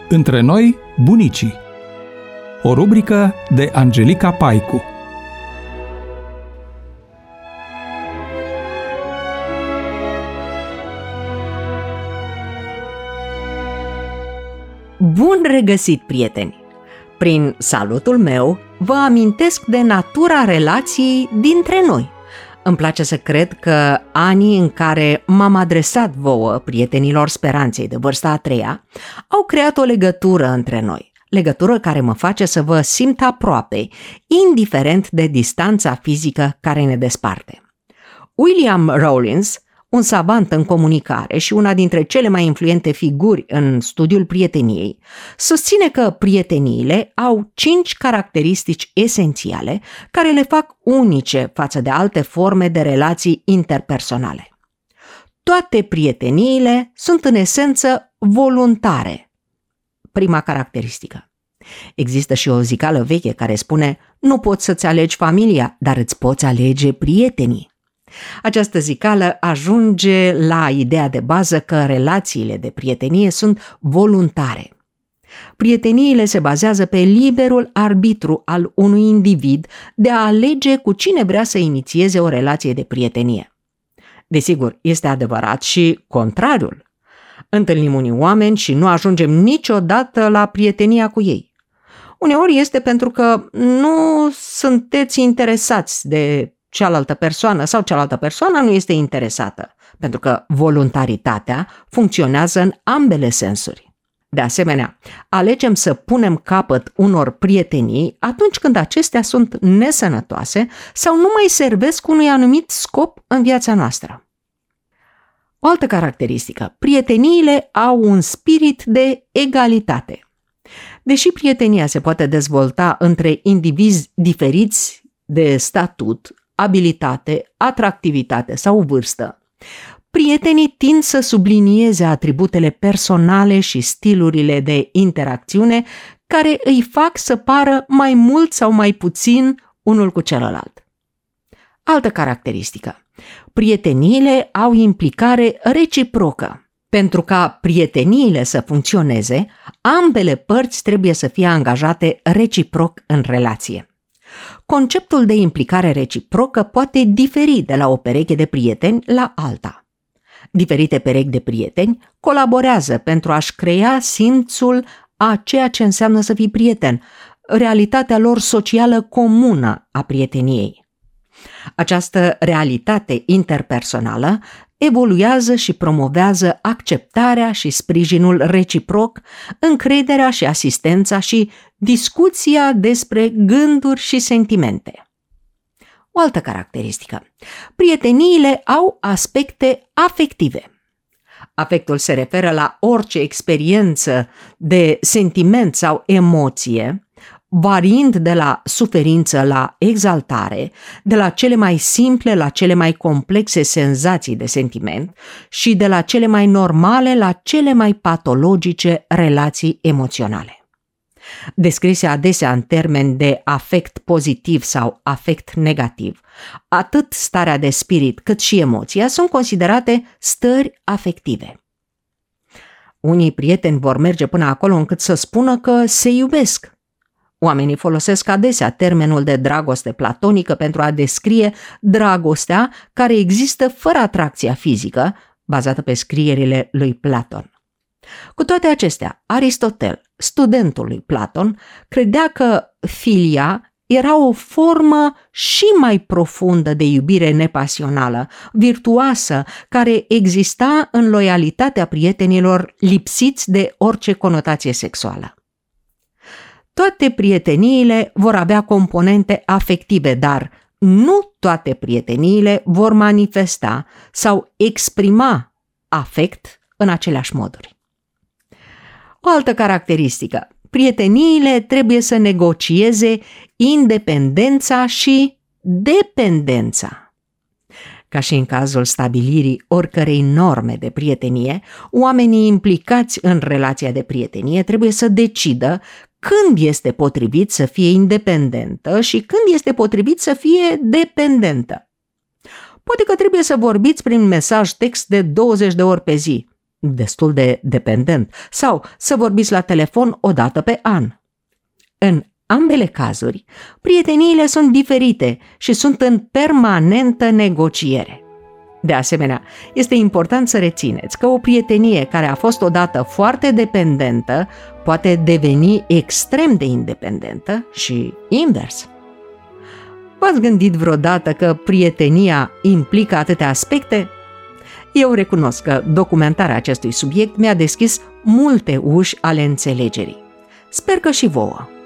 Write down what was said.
Între noi, bunicii. O rubrică de Angelica Paicu. Bun regăsit, prieteni! Prin salutul meu vă amintesc de natura relației dintre noi. Îmi place să cred că anii în care m-am adresat vouă, prietenilor speranței de vârsta a treia, au creat o legătură între noi. Legătură care mă face să vă simt aproape, indiferent de distanța fizică care ne desparte. William Rawlins, un savant în comunicare și una dintre cele mai influente figuri în studiul prieteniei, susține că prieteniile au 5 caracteristici esențiale care le fac unice față de alte forme de relații interpersonale. Toate prieteniile sunt în esență voluntare. Prima caracteristică. Există și o zicală veche care spune: nu poți să-ți alegi familia, dar îți poți alege prietenii. Această zicală ajunge la ideea de bază că relațiile de prietenie sunt voluntare. Prieteniile se bazează pe liberul arbitru al unui individ de a alege cu cine vrea să inițieze o relație de prietenie. Desigur, este adevărat și contrariul. Întâlnim unii oameni și nu ajungem niciodată la prietenia cu ei. Uneori este pentru că nu sunteți interesați de cealaltă persoană sau cealaltă persoană nu este interesată, pentru că voluntaritatea funcționează în ambele sensuri. De asemenea, alegem să punem capăt unor prietenii atunci când acestea sunt nesănătoase sau nu mai servesc unui anumit scop în viața noastră. O altă caracteristică: prieteniile au un spirit de egalitate. Deși prietenia se poate dezvolta între indivizi diferiți de statut, abilitate, atractivitate sau vârstă, prietenii tind să sublinieze atributele personale și stilurile de interacțiune care îi fac să pară mai mult sau mai puțin unul cu celălalt. Altă caracteristică: prieteniile au implicare reciprocă. Pentru ca prieteniile să funcționeze, ambele părți trebuie să fie angajate reciproc în relație. Conceptul de implicare reciprocă poate diferi de la o pereche de prieteni la alta. Diferite perechi de prieteni colaborează pentru a-și crea simțul a ceea ce înseamnă să fii prieten, realitatea lor socială comună a prieteniei. Această realitate interpersonală evoluează și promovează acceptarea și sprijinul reciproc, încrederea și asistența și discuția despre gânduri și sentimente. O altă caracteristică: prieteniile au aspecte afective. Afectul se referă la orice experiență de sentiment sau emoție, variind de la suferință la exaltare, de la cele mai simple la cele mai complexe senzații de sentiment și de la cele mai normale la cele mai patologice relații emoționale. Descrise adesea în termeni de afect pozitiv sau afect negativ, atât starea de spirit cât și emoția sunt considerate stări afective. Unii prieteni vor merge până acolo încât să spună că se iubesc. Oamenii folosesc adesea termenul de dragoste platonică pentru a descrie dragostea care există fără atracția fizică, bazată pe scrierile lui Platon. Cu toate acestea, Aristotel, studentul lui Platon, credea că filia era o formă și mai profundă de iubire nepasională, virtuoasă, care exista în loialitatea prietenilor lipsiți de orice conotație sexuală. Toate prieteniile vor avea componente afective, dar nu toate prieteniile vor manifesta sau exprima afect în aceleași moduri. O altă caracteristică: prieteniile trebuie să negocieze independența și dependența. Ca și în cazul stabilirii oricărei norme de prietenie, oamenii implicați în relația de prietenie trebuie să decidă când este potrivit să fie independentă și când este potrivit să fie dependentă. Poate că trebuie să vorbiți prin mesaj text de 20 de ori pe zi, destul de dependent, sau să vorbiți la telefon o dată pe an. În ambele cazuri, prieteniile sunt diferite și sunt în permanentă negociere. De asemenea, este important să rețineți că o prietenie care a fost odată foarte dependentă poate deveni extrem de independentă și invers. V-ați gândit vreodată că prietenia implică atâtea aspecte? Eu recunosc că documentarea acestui subiect mi-a deschis multe uși ale înțelegerii. Sper că și vouă.